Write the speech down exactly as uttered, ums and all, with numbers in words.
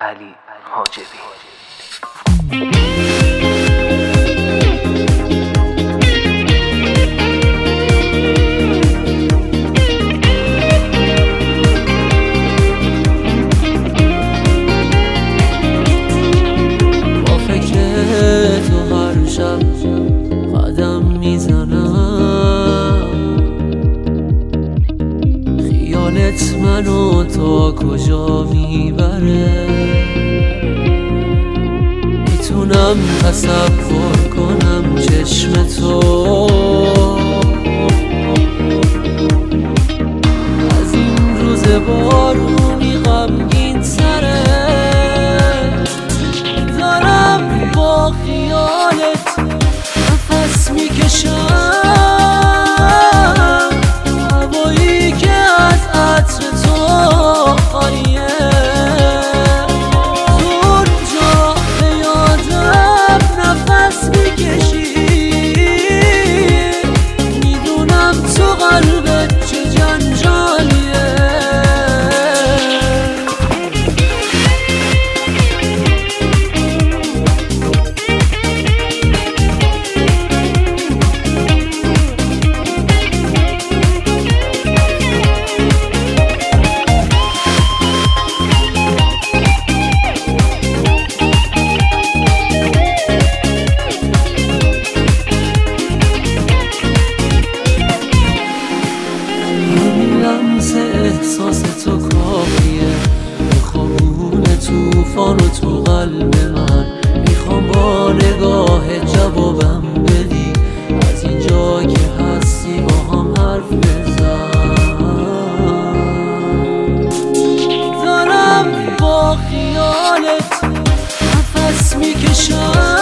علی حاجبی. با فکر تو هر شب قدم میزنم، خیالت منو تا کجا میبره، میتونم تصور کنم چشم تو از این روز بارونی غمگین تره، دارم با خیالت نفس میکشم، هوایی که از عطر تو خالیه، زور جا به یادم نفس میکشی، میدونم تو قلبت چه جنجالیه. احساس تو کافیه، میخوام توفان و تو قلب من، میخوام با نگاه جوابم بدی، از اینجا که هستی با هم حرف بزن، دارم با خیالت نفس میکشم.